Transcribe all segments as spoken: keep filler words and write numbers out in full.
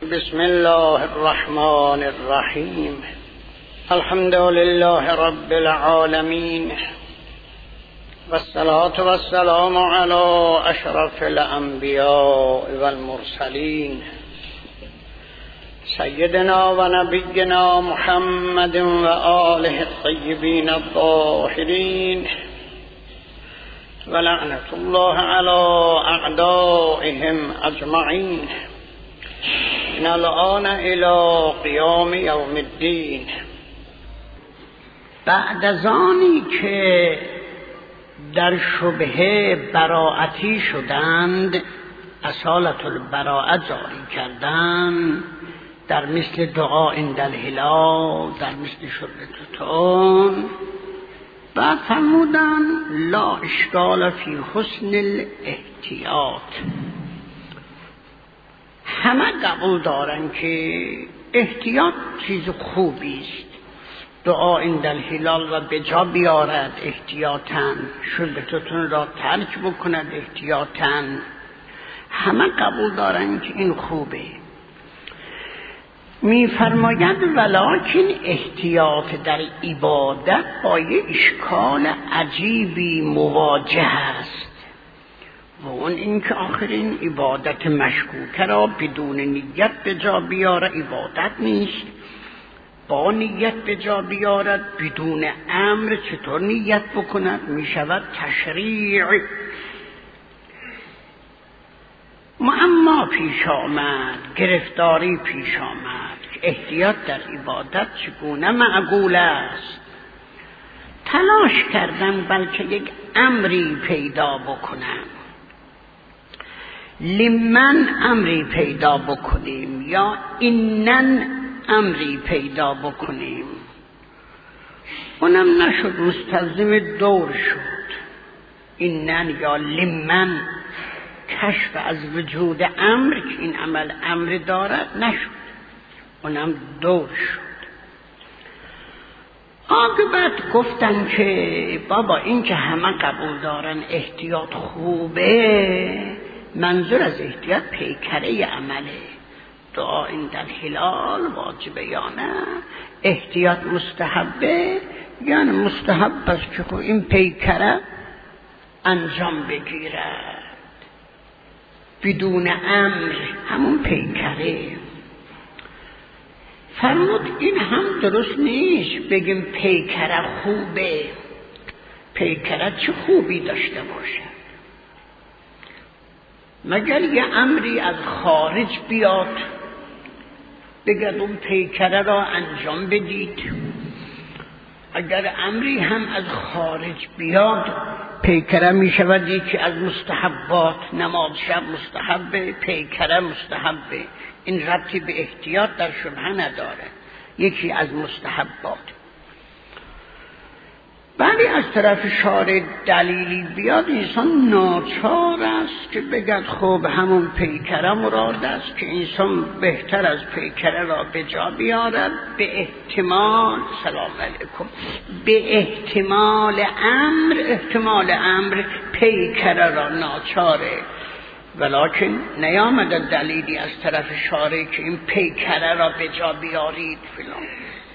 بسم الله الرحمن الرحیم. الحمد لله رب العالمین والصلاة والسلام علی اشرف الانبیاء والمرسلین سیدنا و نبینا محمد و آله الطیبین الطاهرین و لعنت الله علی اعدائهم اجمعین من الآن الى قیام یوم الدین. بعد از آنی که در شبهه براعتی شدند، اصالت البراءه جاری کردند، در مثل دعا عند الهلال، در مثل شربتون، بعد فرمودن لا اشکال فی حسن الاحتیاط. همه قبول دارن که احتیاط چیز خوبی است، دعا عند الهلال و به جا بیارد احتیاطاً، شربتون را ترک بکند احتیاطاً. همه قبول دارن که این خوبه. میفرماید ولکن احتیاط در عبادت با یه اشکال عجیبی مواجه است، و اون این که آخرین عبادت مشکوکه را بدون نیت به جا بیاره عبادت نیست، با نیت به جا بیارد بدون امر چطور نیت بکند میشود تشریع. معما پیش آمد، گرفتاری پیش آمد که احتیاط در عبادت چگونه معقول است. تلاش کردن بلکه یک امری پیدا بکنم، لمن امری پیدا بکنیم یا اینن امری پیدا بکنیم. اونم نشد، مستلزم دور شد. اینن یا لمن کشف از وجود امر که این عمل امر دارد نشد، اونم دور شد. عاقبت گفتن که بابا این که همه قبول دارن احتیاط خوبه، منظور از احتیاط پیکره عمله. دعا عند الهلال واجبه یا نه، احتیاط مستحبه یعنی مستحب است که خب این پیکره انجام بگیرد بدون امر، همون پیکره. فرمود این هم درست نیست بگیم پیکره خوبه. پیکره چه خوبی داشته باشه؟ مگر یه امری از خارج بیاد بگد اون پیکره را انجام بدید. اگر امری هم از خارج بیاد، پیکره می شود یکی از مستحبات. نماز شب مستحبه، پیکره مستحبه. این ربطی به احتیاط در شبهه نداره، یکی از مستحبات. ولی از طرف شارع دلیلی بیاد، انسان ناچار است که بگد خب همون پیکره مراد است که انسان بهتر از پیکره را به جا بیارد به احتمال. سلام علیکم. به احتمال امر، احتمال امر پیکره را ناچاره، ولکن نیامده دلیلی از طرف شارع که این پیکره را به جا بیارید فلان.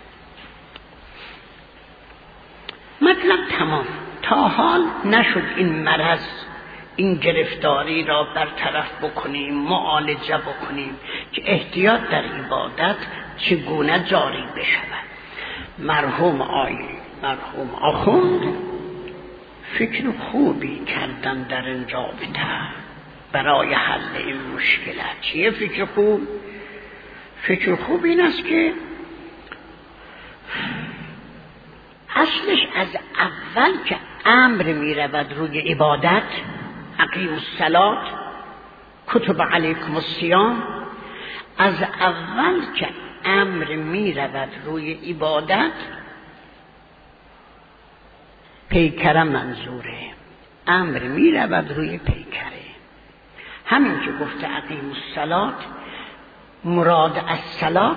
مطلب تمام. تا حال نشد این مرض، این گرفتاری را برطرف بکنیم، معالجه بکنیم که احتیاط در عبادت چگونه جاری بشود. مرحوم آی مرحوم آخوند فکر خوبی کردن در این رابطه برای حل این مشکلات. چیه فکر خوب؟ فکر خوب این است که اصلش از اول که امر می رود روی عبادت، اقیموا الصلاة کتب علیکم الصیام، از اول که امر می رود روی عبادت پیکره منظوره. امر می رود روی پیکره. همین که گفته اقیموا الصلاة، مراد از صلات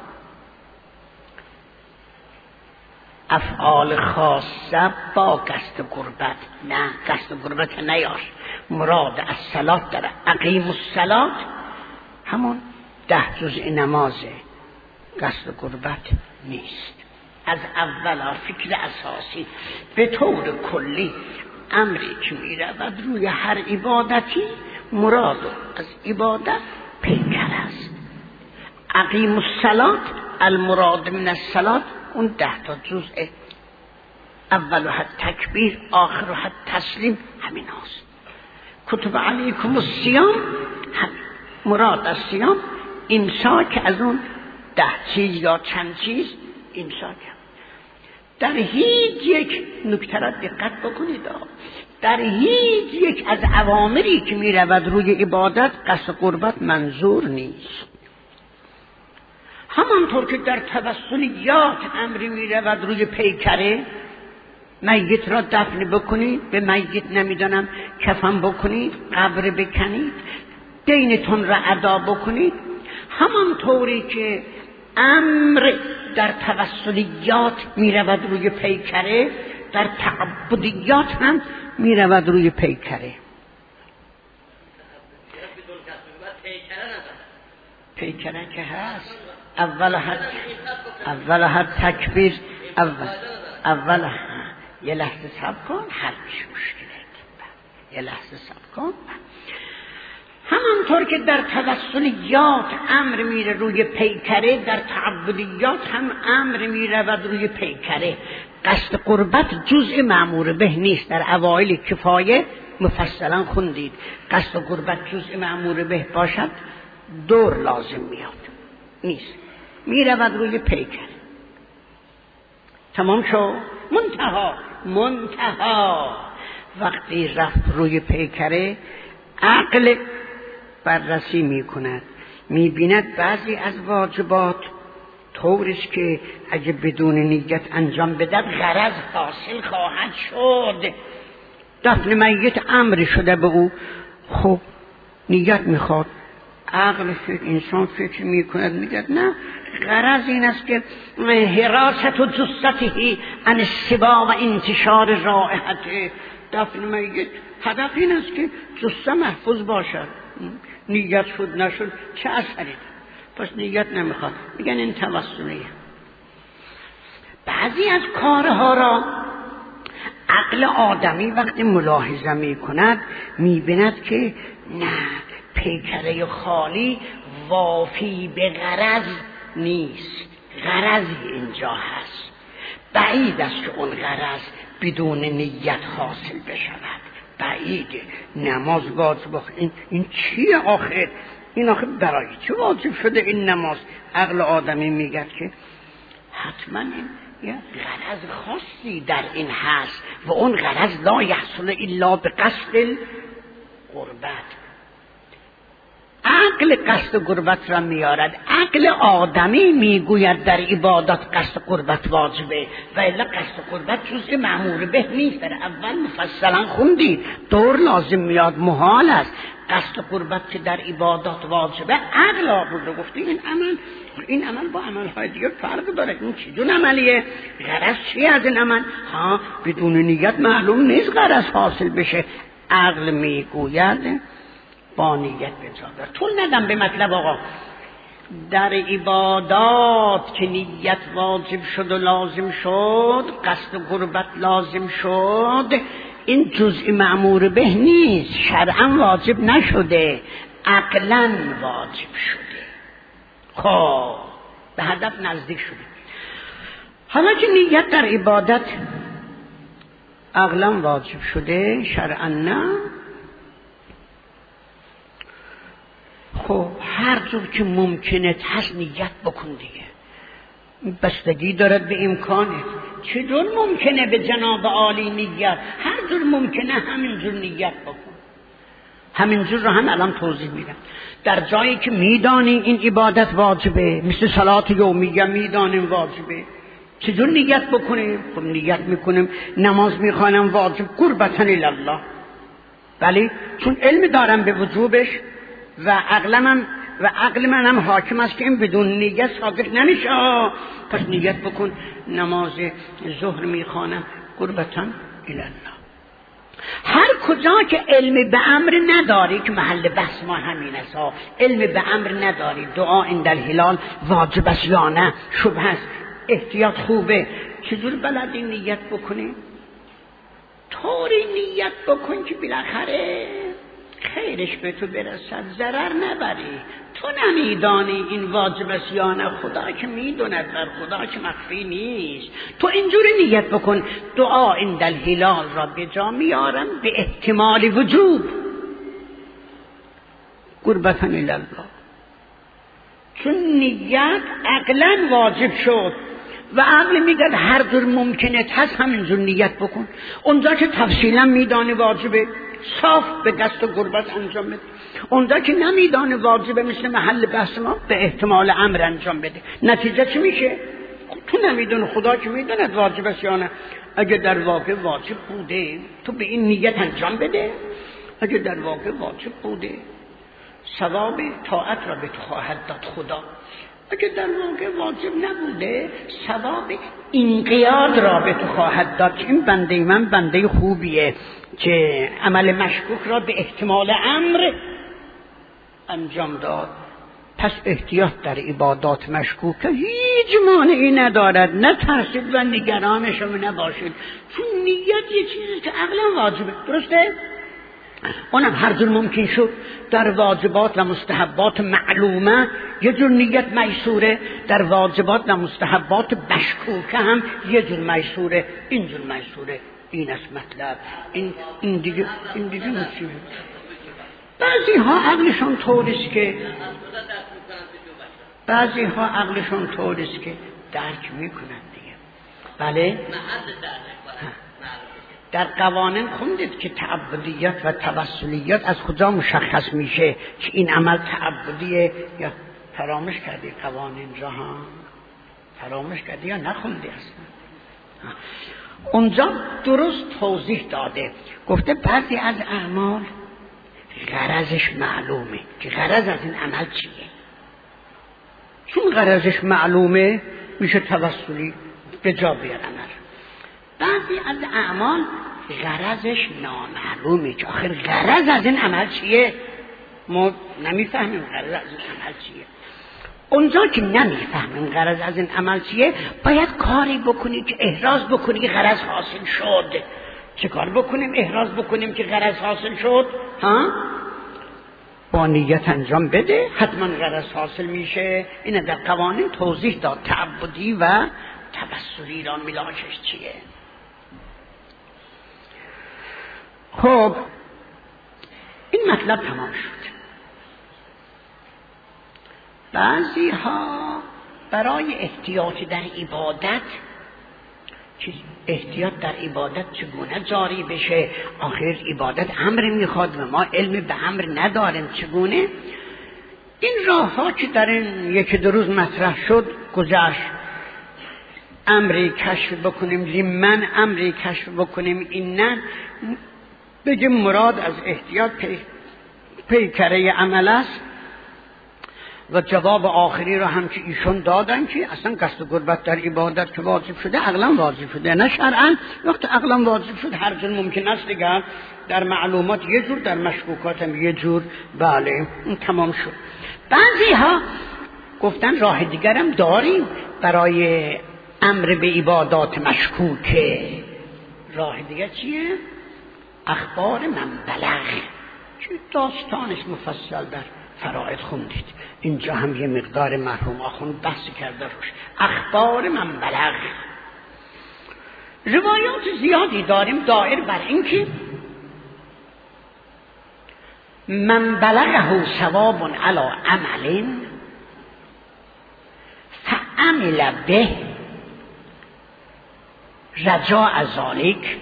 افعال خاصه با قصد قربت، نه قصد قربت نیاش. مراد از صلات در اقیم الصلات همون ده جزء نماز قصد قربت نیست. از اولا فکر اساسی به طور کلی امری که می رود روی هر عبادتی مراد از عبادت پیکر است. اقیم الصلاة المراد من الصلاة اون ده تا جزء اول حد تکبیر آخر حد تسلیم همین هاست. کتب علیکم الصیام مراد از صیام امساک از اون ده چیز یا چند چیز امساک. در هیچ یک نکته را دقت بکنید، در هیچ یک از اوامری که می رود روی عبادت قصد قربت منظور نیست. همانطور که در توسلیات امری می رود روی پیکره، میت را دفن بکنید، به میت نمیدانم کفن بکنید، قبر بکنید، دینتون را ادا بکنید، همانطوری که امر در توسلیات می رود روی پیکره، در تعبدیات هم می رود روی پیکره. پیکره که هست اول حد اول حد تکبیر اول اول حد. یه لحظه صبر کن حل میشه مشکلت. یه لحظه صبر کن. همانطور که در توسلیات امر میره روی پیکره، در تعبدیات هم امر میره و روی پیکره. قصد قربت جزء مأمور به نیست. در اوایل کفایه مفصلا خوندید قصد قربت جزء مأمور به باشد دور لازم میاد نیست، میره و روی پیکره. تمام شو. منتها منتها وقتی رفت روی پیکره عقل بررسی می کند، می بیند بعضی از واجبات طوریست که اگه بدون نیت انجام بدهد غرض حاصل خواهد شد. دفن میت امر شده به او، خب نیت میخواد. عقل فکر انسان فکر می کند میگه نه، غرض این است که حراست و جثته عن السبا و انتشار رائحته. دفن میت هدف این است که جثه محفوظ باشد. نیت شد نشد چه اثری؟ پس نیت نمیخواد، میگن این توسلیه. بعضی از کارها را عقل آدمی وقتی ملاحظه میکند میبیند که نه، پیکره خالی وافی به غرض نیست، غرضی اینجا هست. بعید است که اون غرض بدون نیت حاصل بشود. بعیده. نماز واجب این این چیه آخر؟ این آخر برای چه واجب شده این نماز؟ عقل آدمی میگه که حتما این یه غرض خاصی در این هست و اون غرض لا یحصل الا به قصد قربت. عقل قصد قربت را میارد. عقل آدمی میگوید در عبادت قصد قربت واجبه و الا قصد قربت جزء مأمور به نیست. در اول مفصلا خوندید دور لازم میاد، محال است. قصد قربت که در عبادات واجبه عقل آورده گفته این عمل این عمل با عملهای دیگه فرق داره. این چیزون عملیه؟ غرض چی از این عمل؟ ها بدون نیت معلوم نیست غرض حاصل بشه. عقل میگوید با نیت بجا. طول ندم به مطلب آقا. در عبادات که نیت واجب شد و لازم شد، قصد قربت لازم شد، این جزء مأمور به نیست. شرعا واجب نشده، عقلا واجب شده. خب به هدف نزدیک شده. حالا که نیت در عبادت عقلا واجب شده، شرعا نه، خب هر جور که ممکنه هست نیت بکن دیگه. بستگی دارد به امکانه. چطور ممکنه به جناب عالی نیت؟ هر جور ممکنه همینجور نیت بکن. همینجور رو هم الان توضیح میدم. در جایی که میدانی این عبادت واجبه، مثل صلات یومیه میدانیم واجبه، چطور نیت بکنیم؟ خب نیت میکنیم نماز میخوانم واجب قربتاً الله، ولی چون علم دارم به وجوبش و عقلم و عقل منم حاکم است که این بدون نیت صادق نمیشه، پس نیت بکن نماز ظهر میخوانم قربتاً الله. هر کجا که علم به امر نداری، که محل بحث ما همین است، علم به امر نداری، دعا عند الهلال واجب است یا نه، شبهه است، احتیاط خوبه، چجور بلدی نیت بکنی؟ طوری نیت بکن که بالاخره خیرش به تو برسد، ضرر نبری. تو نمیدانی این واجب است یا نه، خدا که میدوند، بر خدا که مخفی نیست. تو اینجوری نیت بکن دعا عند الهلال را به جا میارم به احتمال وجوب، قربتن الله، چون نیت عقلا واجب شد و عقل میگه هر جور ممکنه هست همینجور نیت بکن. اونجا که تفصیلا میدانه واجبه صاف به دست و قربت انجام بده، اونجا که نمیدانه واجبه مثل محل بحث ما به احتمال امر انجام بده. نتیجه چی میشه؟ تو نمیدونه، خدا که میدونه واجب است یا نه. اگه در واقع واجب بوده تو به این نیت انجام بده، اگه در واقع واجب بوده ثواب طاعت را به تو خواهد داد خدا، اگه در واقع واجب نبوده ثواب انقیاد را به تو خواهد داد. این بنده من بنده خوبیه که عمل مشکوک را به احتمال امر انجام داد. پس احتیاط در عبادات مشکوکه هیچ مانعی ندارد، نه ترسید و نگران شما نباشید، چون نیت یه چیزی که عقلا واجبه، درسته؟ اونم هر جور ممکن شد در واجبات و مستحبات معلومه یه جور نیت میسوره، در واجبات و مستحبات مشکوکه هم یه جور میسوره، این جور میسوره. این است مطلب. این این دیگه این دیگه مصیبه. بعضی ها عقلشون طوریست که بعضی ها عقلشون طوریست که درک میکنن دیگه. بله در قوانین خوندید که تعبدیت و توسلیت از کجا مشخص میشه که این عمل تعبدیه یا فراموش کردی قوانین را؟ ها فراموش کردی یا نخوندی اصلا؟ اونجا درست توضیح داده، گفته بعضی از اعمال غرضش معلومه که غرض از این عمل چیه، چون غرضش معلومه میشه توسلی به جا بیار عمل. بعضی از اعمال غرضش نامعلومه که آخر غرض از این عمل چیه، ما نمیفهمیم غرض از این عمل چیه. اونجا که نمیفهمیم غرض از این عمل چیه باید کاری بکنی که احراز بکنی که غرض حاصل شد. چه کار بکنیم احراز بکنیم که غرض حاصل شد؟ ها با نیت انجام بده حتما غرض حاصل میشه. اینه در قوانین توضیح داد تعبدی و توسلی را ملاکش چیه. خب این مطلب تمام شد. بعضی ها برای احتیاط در عبادت، احتیاط در عبادت چگونه جاری بشه، آخر عبادت امر میخواد و ما علم به امر نداریم، چگونه این راه ها که در این یک دو روز مطرح شد گذشت. امری کشف بکنیم لیمن، امری کشف بکنیم این نه، بگیم مراد از احتیاط پی پیکره عمل است و جواب آخری را هم که ایشون دادن که اصلا قصد قربت در عبادت که واجب شده عقلا واجب شده نه شرعا. وقت عقلا واجب شد هر جور ممکن است دیگر در معلومات یه جور، در مشکوکات هم یه جور. بله این تمام شد. بعضی ها گفتن راه دیگرم داریم برای امر به عبادات مشکوکه. راه دیگر چیه؟ اخبار من بلغ، چه داستانش مفصل در فرائض خوندید، اینجا هم یه مقدار مرحوم آخوند بحث کرده روش. اخبار من بلغ روایات زیادی داریم دایر بر این که من بلغه ثواب علی عمل فعمل به رجاء ذلك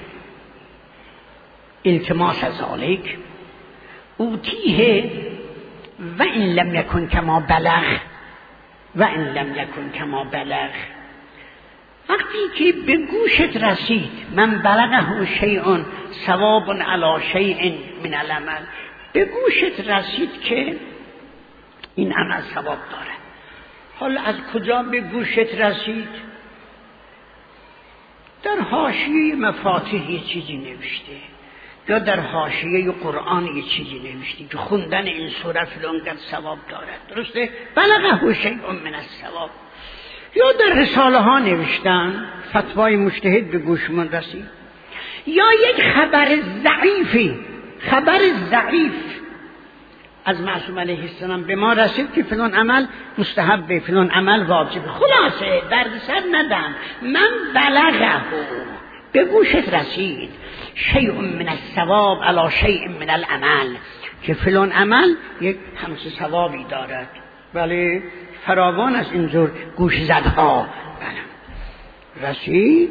التماس ذلك اوتیه و این لم یکن کما بلغ و این لم یکن کما بلغ. وقتی که به گوشت رسید من بلغه شیء ثواب علی شیء من العمل، به گوشت رسید که این عمل ثواب داره. حالا از کجا به گوشت رسید؟ در حاشیه مفاتیح یه چیزی نوشته یا در حاشیه قرآن یه چیزی نوشتی که خوندن این سوره فلان قد ثواب دارد، درسته؟ بلغه شیء من الثواب. یا در رساله ها نوشتن، فتوای مجتهد به گوشمون رسید، یا یک خبر ضعیفی خبر ضعیف از معصوم علیه السلام به ما رسید که فلان عمل مستحبه، فلان عمل واجبه. خلاصه دردسر ندم، من بلغه به گوشت رسید شیء من الثواب علی شیء من العمل، که فلان عمل یک همچه ثوابی دارد. ولی فراوان از اینجور گوش زدها بله رسید.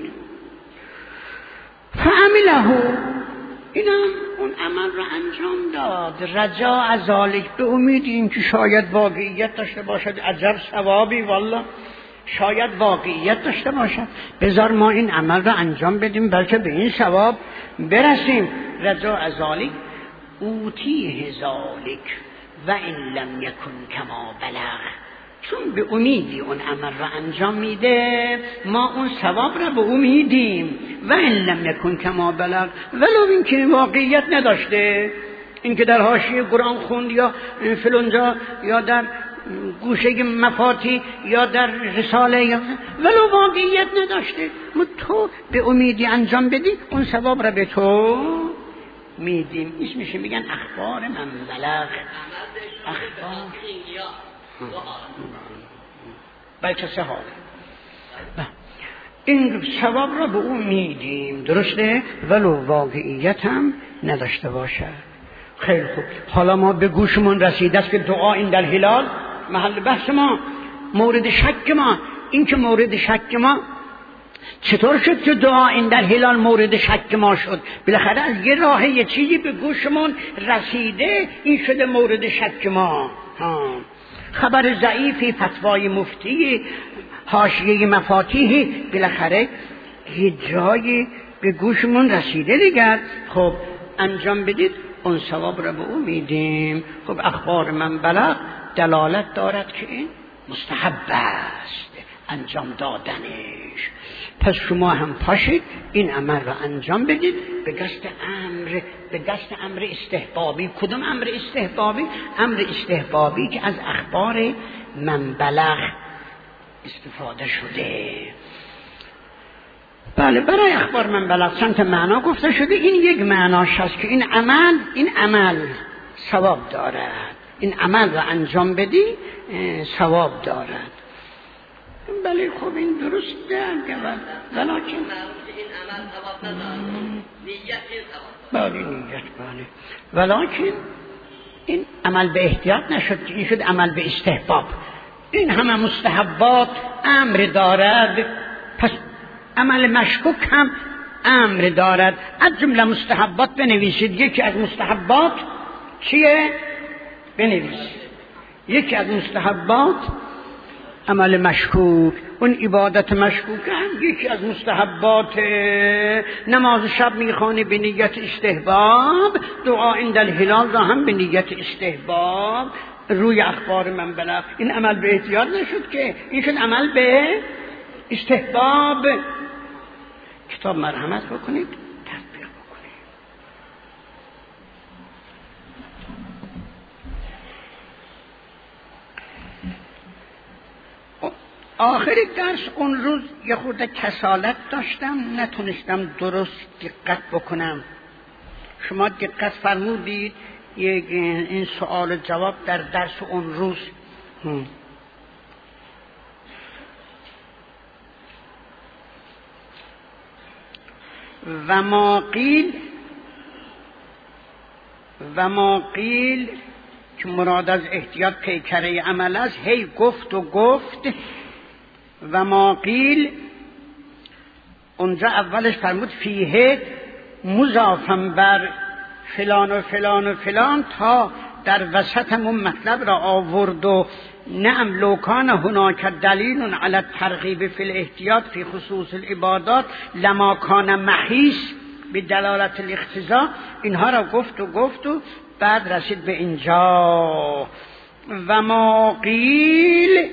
فعمله، اینم اون عمل رو انجام داد، رجا از ذالک، به امید این که شاید واقعیت داشته باشد، عجب ثوابی والله، شاید واقعیت داشته باشد، بذار ما این عمل رو انجام بدیم بلکه به این ثواب برسیم. رجا از ذالک اوتیه ذالک و ان لم یکن کما بلغ، چون به امیدی اون عمل رو انجام میده ما اون ثواب رو به امیدیم. و ان لم یکن کما بلغ، ولو اینکه واقعیت نداشته، اینکه در حاشیه قرآن خوند یا فلانجا یا در گوشه مفاتی یا در رساله یا ولو واقعیت نداشته، ما تو به امیدی انجام بدی اون ثواب رو به تو میدیم. ایش میشه میگن اخبار من بلغ، اخبار بلکه سه حال این ثواب را به او میدیم، درسته؟ ولو واقعیت هم نداشته باشه. خیلی خوب، حالا ما به گوشمون رسیده است که دعا این در هلال محل بحث ما، مورد شک ما، این که مورد شک ما چطور شد که دعا این در هلال مورد شک ما شد؟ بالاخره از یه راه یه چیزی به گوشمون رسیده، این شده مورد شک ما. ها. خبر ضعیفی، فتوای مفتی، حاشیه مفاتیحی، بالاخره یه جایی به گوشمون رسیده دیگر. خب انجام بدید اون ثواب را به او میدیم. خب اخبار من بلغ دلالت دارد که این مستحب است انجام دادنش، پس شما هم پاشید این عمل را انجام بدید به قصد امر، به قصد امر استحبابی. کدوم امر استحبابی؟ امر استحبابی که از اخبار من بلغ استفاده شده. بله، برای اخبار من بلغ چند تا معنا گفته شده، این یک معناش هست که این عمل این عمل ثواب دارد، این عمل را انجام بدی ثواب دارد. بله خب این درسته، ولیکن این عمل ثواب ندارد، نیت ثواب. بله نیت، بله، ولیکن این عمل به احتیاط نشد، این شد عمل به استحباب. این همه مستحبات امر دارد، پس عمل مشکوک هم امر دارد. از جمله مستحبات بنویسید، یکی از مستحبات چیه؟ بنویسید یکی از مستحبات عمل مشکوک، اون عبادت مشکوک هم یکی از مستحبات. نماز شب میخوانی به نیت استحباب، دعا عند الهلال را هم به نیت استحباب. روی اخبار من بلغ این عمل به احتیاط نشد که این شد عمل به استحباب. کتاب مرحمت بکنید، تطبیق بکنید. آخر درس اون روز یه خورده کسالت داشتم، نتونستم درست دقت بکنم. شما دقت فرمودید یک این سوال جواب در درس اون روز هم. و ما قیل و ما قیل که مراد از احتیاط پیکره عمل است، هی گفت و گفت. و ما قیل اونجا اولش فرمود فیه مضافم بر فلان و فلان و فلان تا در وسط همون مطلب را آورد و نعم لوکان هناک دلیل علی الترغیب فی الاحتیاط فی خصوص العبادات لما کان محیص به دلالت الاقتضاء. اینها را گفت و گفت و بعد رسید به اینجا و ما قیل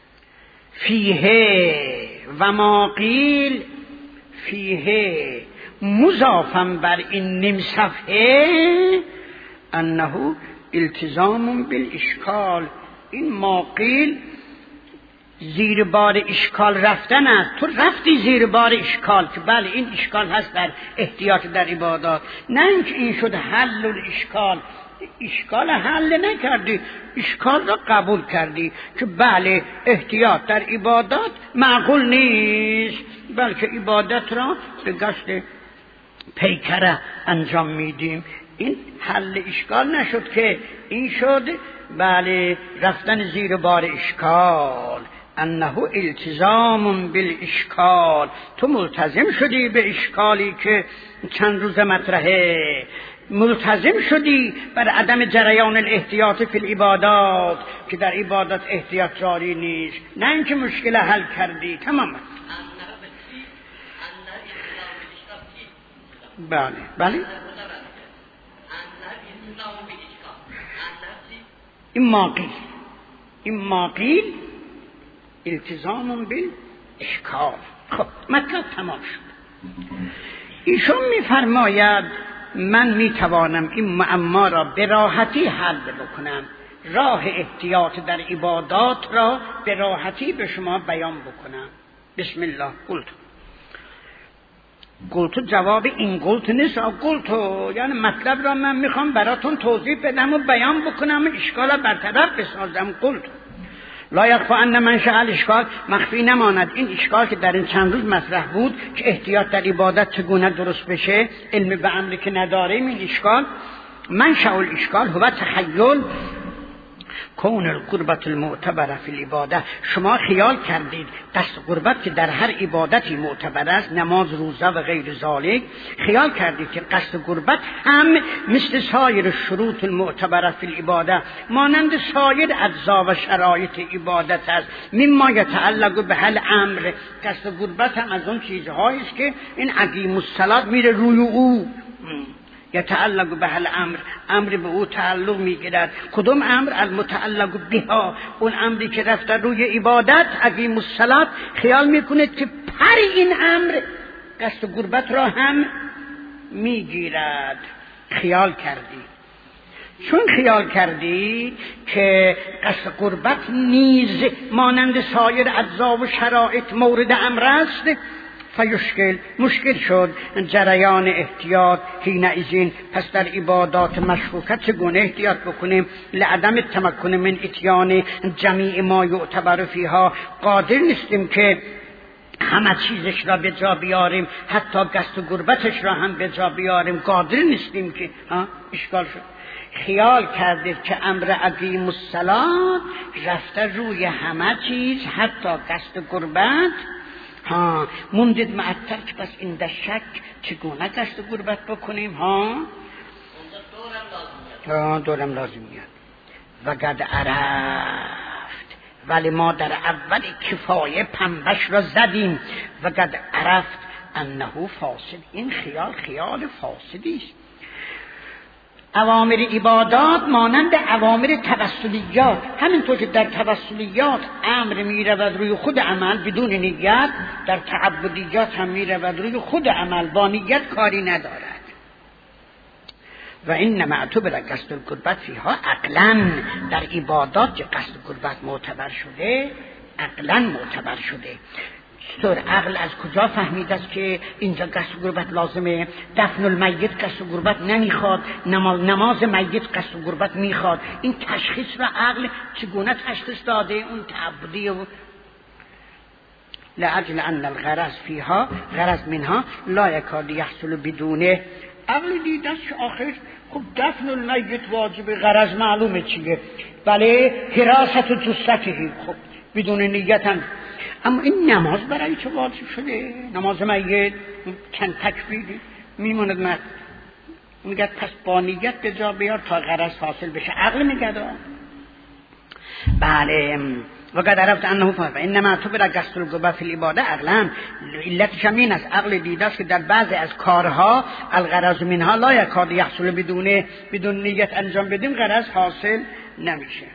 فیه و ما قیل فیه مضافم بر این نیم صفحه انه التزام بالاشکال، این ما قیل زیر بار اشکال رفتن است. تو رفتی زیر بار اشکال که بله این اشکال هست در احتیاط در عبادات، نه اینکه این شد حل الاشکال. اشکال حل نکردی، اشکال را قبول کردی که بله احتیاط در عبادات معقول نیست، بلکه عبادت را به قصد پیکره انجام میدیم. این حل اشکال نشد که این شد بله رفتن زیر بار اشکال. انه التزام بالاشکال، تو ملتزم شدی به اشکالی که چند روز مطرحه، ملتزم شدی بر عدم جریان الاحتیاط فی العبادات که در عبادت احتیاط جاری نیست، نه اینکه مشکل حل کردی. تمام. بله بله این ماقیل این ماقیل التزام بالاشکال. خب مطلب تمام شد. ایشون میفرماید من میتوانم این معما را به راحتی حل بکنم، راه احتیاط در عبادات را به راحتی به شما بیان بکنم. بسم الله. قلت قلت جواب این قلت نیست، قلت یعنی مطلب را من میخوام براتون توضیح بدم و بیان بکنم، اشکال را برطرف بسازم. قلت لا یخفی ان منشأ الاشکال، مخفی نماند این اشکال که در این چند روز مطرح بود که احتیاط در عبادت چگونه درست بشه، علم به امری که نداریم. این اشکال منشأ الاشکال هو تخیل کون القربت المعتبره فی العباده. شما خیال کردید قصد قربت که در هر عبادتی معتبر است، نماز، روزه و غیر ذالک، خیال کردید که قصد قربت هم مثل سایر شروط المعتبره فی العباده، مانند سایر اجزا و شرایط عبادت است. مما یتعلق به هل امر، قصد قربت هم از اون چیزهایی است که این عقیم الصلات میره روی او، یتعلق به الامر، امر به او تعلق میگیرد. کدوم امر؟ المتعلق بها، اون امری که رفته روی عبادت. عقیم الصلات خیال میکنید که پر این امر قصد قربت را هم میگیرد. خیال کردی، چون خیال کردی که قصد قربت نیز مانند سایر اجزا و شرایط مورد امر است، فیشکل مشکل شد جریان احتیاط حینئذ. پس در عبادات مشکوکه چگونه احتیاط بکنیم؟ لعدم تمکن من اتیان جمیع ما یعتبر فیها، قادر نیستیم که همه چیزش را به جا بیاریم، حتی قصد قربتش را هم به جا بیاریم، قادر نیستیم که ها اشکال شد. خیال کردید که امر عقیم الصلات رفته روی همه چیز، حتی قصد قربت. ها موندید معطل که پس این در شک چگونه قصد قربت بکنیم؟ ها ها دورم لازم میاد. و قد عرفت، ولی ما در اول کفایه پنبش را زدیم. و قد عرفت انه فاسد، این خیال خیال فاسدی است. اوامر عبادات مانند اوامر توسلیات، همینطور که در توسلیات امر میرود روی خود عمل بدون نیت، در تعبدیات هم میرود روی خود عمل، با نیت کاری ندارد. و این معتبر قصد القربت فیها عقلا، در عبادات که قصد قربت معتبر شده عقلا معتبر شده. چطور عقل از کجا فهمید است که اینجا قصد قربت لازمه؟ دفن المیت قصد قربت نمیخواد، نماز, نماز میت قصد قربت میخواد. این تشخیص را عقل چگونه تشخیص داده؟ اون تعبدی و لعجل ان الغرض فیها غرض منها لا یکاد یحصل بدونه. عقل دید است که آخر خب دفن المیت واجب، غرض معلومه چیه، بله حراست و جثته، خب بدون نیت هم. اما این نماز برای چه واجب شده؟ نماز میت چند تکبیر میموند، مرد میگه پس با نیت به جا بیار تا غرض حاصل بشه. عقل میگه بله. و قد عرفت انه فاسد انما تو برای قصد القربت فی العباده عقلا، علتش هم این است، عقل دیده است که در بعضی از کارها الغرض منها لا یکاد یحصل بدونه، بدون نیت انجام بدیم غرض حاصل نمیشه.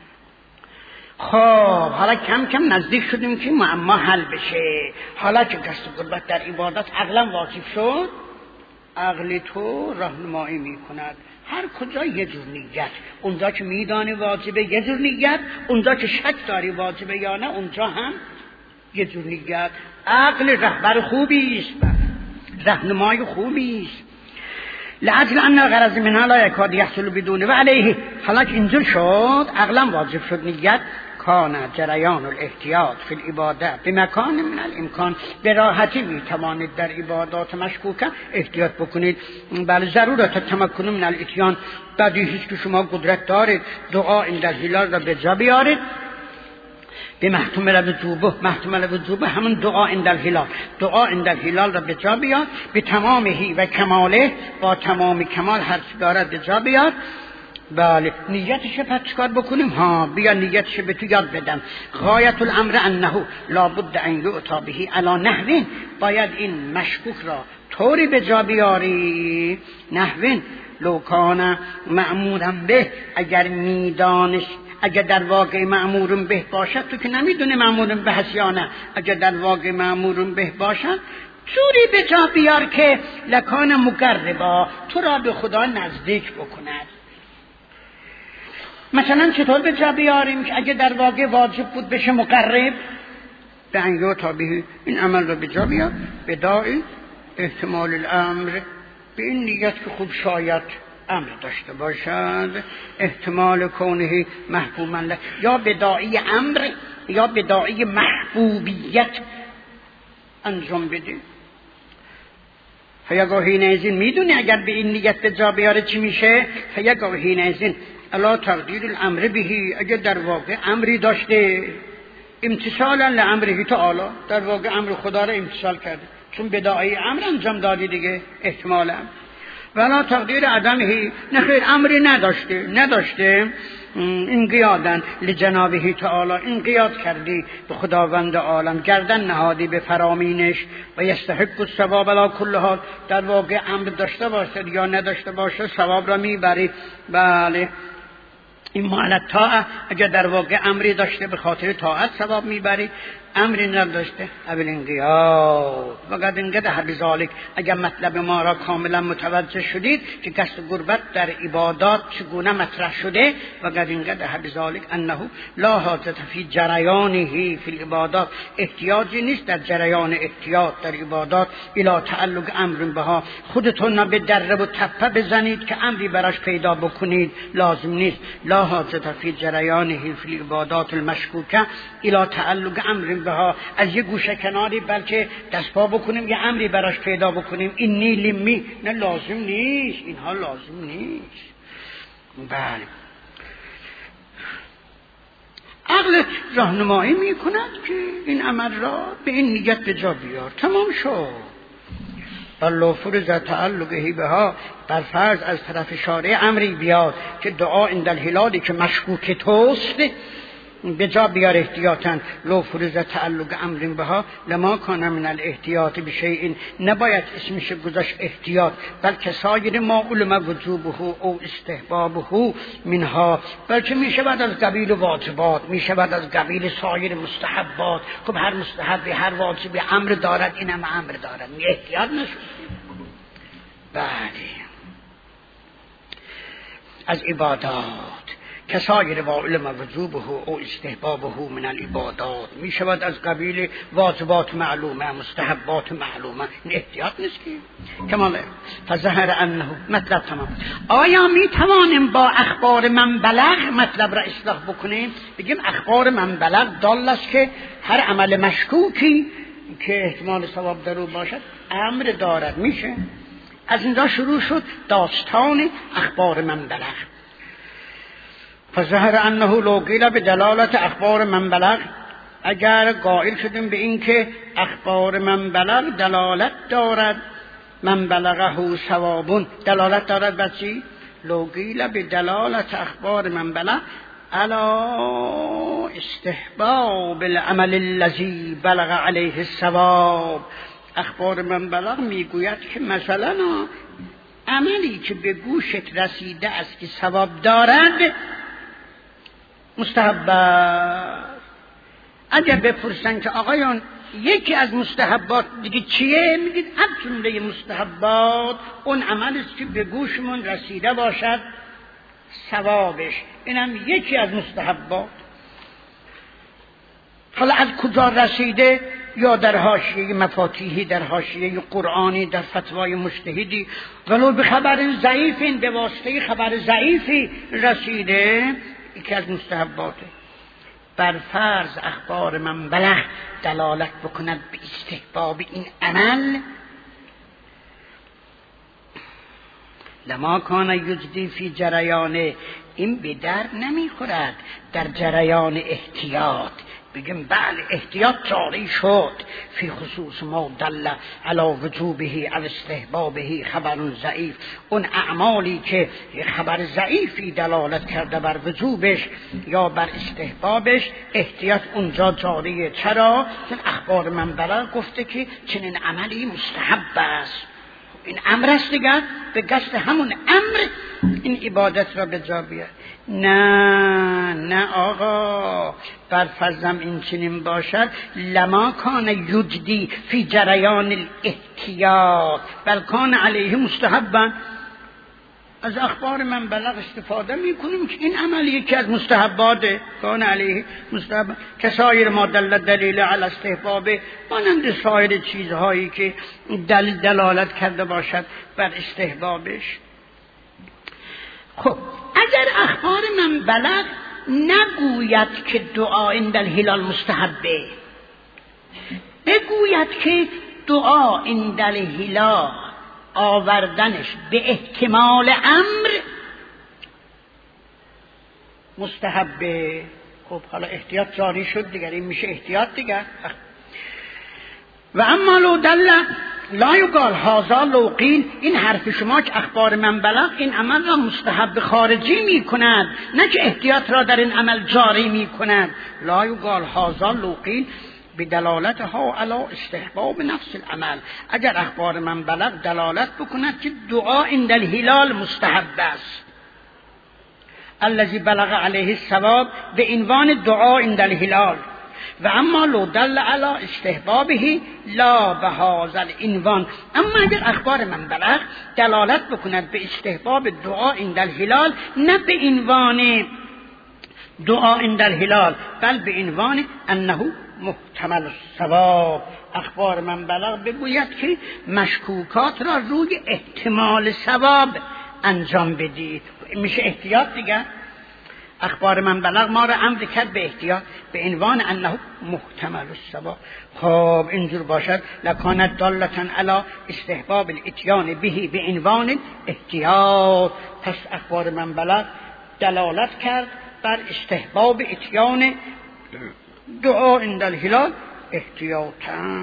خب حالا کم کم نزدیک شدیم که معما حل بشه. حالا که قصد قربت در عبادت عقلا واجب شد، عقل تو راهنمایی میکند هر کجا یه جور نیت، اونجا که میدانی واجبه یه جور نیت، اونجا که شک داری واجبه یا نه اونجا هم یه جور نیت. عقل رهبر خوبی است، راهنمای خوبی است. لعجل ان غرض منها لا یکاد یحصل بدون و علیه. حالا که اینجور شد عقلا واجب شد نیت، کان جریان الاحتیاط فی العباده بمکان من الامکان، به راحتی میتوانید در عبادات مشکوکه احتیاط بکنید. بله ضرورت تمکن من الاتیان، بدیهی است که شما قدرت دارید دعا این در هلال را به جا بیارید به محتمل وجوبه. محتمل وجوبه همون دعا این در هلال، دعا این در هلال را به جا بیاد به تمامهی و کماله، با تمام کمال هر چی دارد به جا بیاد. بله نیتش پس چکار بکنیم؟ ها بیا نیتش به تو یاد بدم. غایت الامر انه لابد ان یؤتی به علی نحو، باید این مشکوک را طوری به جا بیاری نحو لو کان مأمورا به، اگر میدانش اگر در واقع مأمور به باشد، تو که نمیدونه مأمور به هست یا نه، اگر در واقع مأمور به باشد طوری به جا بیار که لکان مقربا، تو را به خدا نزدیک بکند. مثلا چطور به جا بیاریم که اگه در واقع واجب بود بشه مقرب؟ به انگاه تابعی این عمل رو به جا بیار به داعی احتمال الامر، به این نیت که خوب شاید امر داشته باشد، احتمال کونه محبوبا له، یا به داعی امر یا به داعی محبوبیت انجام بده. فیگاهی نیزین میدونی اگر به این نیت به جا بیاره چی میشه؟ فیگاهی نیزین الا تقدیر الامر بهی، اگر در واقع امری داشته امتثالا لامره تعالی، در واقع امر خدا را امتثال کرده چون بداعی امر انجام دادی دیگه احتمالا. ولا تقدیر عدمه، نخیر امری نداشته نداشته این قیادن لجنابه تعالی، این قیاد کردی به خداوند عالم، گردن نهادی به فرامینش و یستحق الثواب علی کل حال، در واقع امر داشته باشد یا نداشته باشه ثواب را میبری. بله این معنی طاعت، اگر در واقع امری داشته به خاطر طاعت ثواب میبری، امری نداشته اول انقیاد وقد انقده بذالک. اگر مطلب ما را کاملا متوجه شدید که قصد قربت در عبادات چگونه مطرح شده، وقد انقده بذالک انه لا حاجت فی جریانه فی العبادات، احتیاجی نیست در جریان احتیاط در عبادات الی تعلق امر بها، خودتون به دره و تپه بزنید که امری براش پیدا بکنید لازم نیست. لا حاجت فی جریانه فی العبادات المشکوکه الی تعلق امر بها، از یه گوشه کناری بلکه دست پا بکنیم یه امری براش پیدا بکنیم، این نی لیمی نه لازم نیست، اینها لازم نیست. بله عقلت راهنمایی میکند که این عمل را به این نیت به جا بیار، تمام شد. بل فرض تعلقه بها، بر فرض از طرف شارع امری بیاد که دعا این در هلالی که مشکوک توست به جا بیار احتیاطاً. لو فرض تعلق امر بها لما کان من الاحتیاط بشیء، نباید اسمش گذاشت احتیاط، بلکه سایر ما علم وجوبه او استحبابه منها، بلکه میشه بعد از قبیل واجبات، میشه بعد از قبیل سایر مستحبات. خب هر مستحبی هر واجبی امر دارد، این هم امر دارد، احتیاط نشد. بعدی از عبادات کسایر و علم وجوبه او استحبابه من العبادات، می شود از قبیل واجبات معلومه مستحبات معلومه، این احتیاط نیست که کماله. فظهر انه مطلب تمام. آیا می توانیم با اخبار من بلغ مطلب را اصلاح بکنیم؟ بگیم اخبار من بلغ دال است که هر عمل مشکوکی که احتمال ثواب در او باشد امر دارد. میشه از اینجا شروع شد داستان اخبار من بلغ. فظهر انه لو قیل به دلالت اخبار من بلغ، اگر قائل شدیم به این که اخبار من بلغ دلالت دارد، من بلغه ثوابون دلالت دارد بر چی؟ لو قیل به دلالت اخبار من بلغ علی استحباب العمل الذی بلغ علیه الثواب. اخبار من بلغ میگوید که مثلا عملی که به گوشت رسیده است که ثواب دارد مستحب. اگر بپرسن که آقایان یکی از مستحبات دیگه چیه؟ میگید از جمله مستحبات اون عمل است که به گوشمون رسیده باشد ثوابش، اینم یکی از مستحبات. حالا از کجا رسیده؟ یا در حاشیه مفاتیحی، در حاشیه قرآنی، در فتوای مجتهدی، ولو به خبر ضعیفی، به واسطه خبر ضعیفی رسیده، یکی از مستحباته. بر فرض اخبار من بلغ دلالت بکند به استحباب این عمل، لما کان یجدی فی جریان، این به در نمیخورد در جریان احتیاط. بگیم بله احتیاط جاری شد فی خصوص ما دل علی وجوبه او استحبابه خبر ضعیف، اون اعمالی که خبر ضعیفی دلالت کرده بر وجوبش یا بر استحبابش، احتیاط اونجا جاریه. چرا؟ چون اخبار من بلغ گفته که چنین عملی مستحب است، این امر است دیگر، به قصد همون امر این عبادت را به جا بیار. نه نه آقا، بر فرضم این چنین باشد لما کان یجدی فی جریان الاحتیاط بل کان علیه مستحبا. از اخبار من بلغ استفاده میکنیم که این عمل یکی از مستحباته، کان علیه مستحب که سایر ما دل دلیل علی استحبابه، مانند سایر چیزهایی که دل دلالت کرده باشد بر استحبابش. خب اگر اخبار من بلغ نگوید که دعا عند الهلال مستحبه، بگوید که دعا عند الهلال آوردنش به احتمال امر مستحبه، خب حالا احتیاط جاری شد دیگر، این میشه احتیاط دیگر. و اما لو دل لا یقال هذا لو قیل، این حرف شما که اخبار من بلغ این عمل را مستحب خارجی می کند، نه که احتیاط را در این عمل جاری می کند. لا یقال هذا لو قیل بدلالتها علی استحباب نفس العمل، اگر اخبار من بلغ دلالت بکند که دعا عند الهلال مستحب است، الذي بلغ علیه الثواب به عنوان دعا عند الهلال، و اما لو دل علی استحبابه لا به هذا العنوان، اما اگر اخبار من بلغ دلالت بکند به استحباب دعا عند الهلال، نه به عنوان دعا عند الهلال بل به عنوان انه محتمل الثواب، اخبار من بلغ بگوید که مشکوکات را روی احتمال ثواب انجام بدید، میشه احتیاط دیگه. اخبار من بلغ ما را امر کرد به احتیاط به عنوان انه محتمل الثواب. خب اینجور باشد لکانت دالتا علی استحباب الاتیان به به عنوان احتیاط، پس اخبار من بلغ دلالت کرد بر استحباب اتیان دعا عند الهلال احتیاطاً.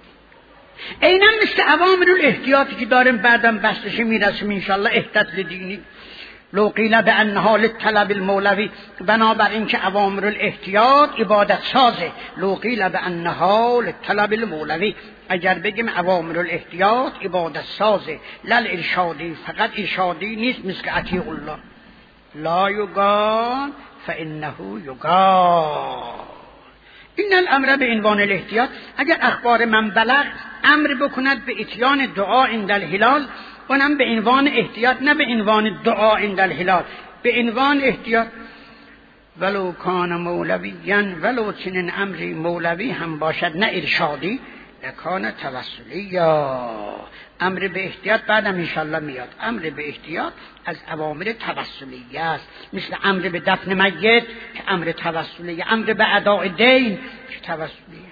اینم مثل اوامر الاحتیاطی که داریم بعدم بحثش میرسیم انشاءالله، احتیاط دینی. لو قیل بانها للطلب المولوی، بنابراین که اوامر الاحتیاط عبادت سازه. لو قیل بانها للطلب المولوی، اگر بگیم اوامر الاحتیاط عبادت سازه، لل ارشادی، فقط ارشادی نیست مثل اطیع الله، لا یقال فانه یقال. این الامر به عنوان الاحتیاط، اگر اخبار من بلغ امر بکند به اتیان دعا عند الهلال، اونم به عنوان احتیاط، نه به عنوان دعا عند الهلال، به عنوان احتیاط. ولو کان مولویاً، ولو چنین امری مولوی هم باشد نه ارشادی، لکان توسلی، یا امر به احتیاط بعدم انشالله میاد. امر به احتیاط از اوامر توسلیه است، مثل امر به دفن میت که امر توسلیه، امر به اداء دین که توسلیه.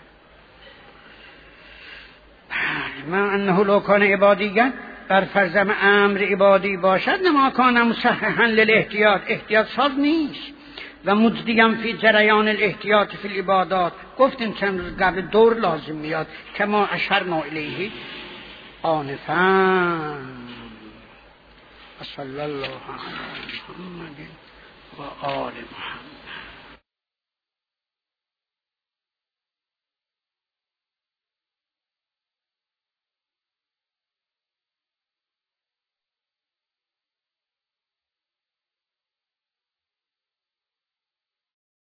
ما انه لو کان عبادیاً، بر فرضم امر عبادی باشد، نما کان مصححا للاحتیاط، احتیاط ساز نیست. و مجدیم فی جریان الاحتیاط فی العبادات، گفتیم چند روز قبل دور لازم میاد که ما اشرنا الیه آنفا. صلی الله علی محمد و آل محمد.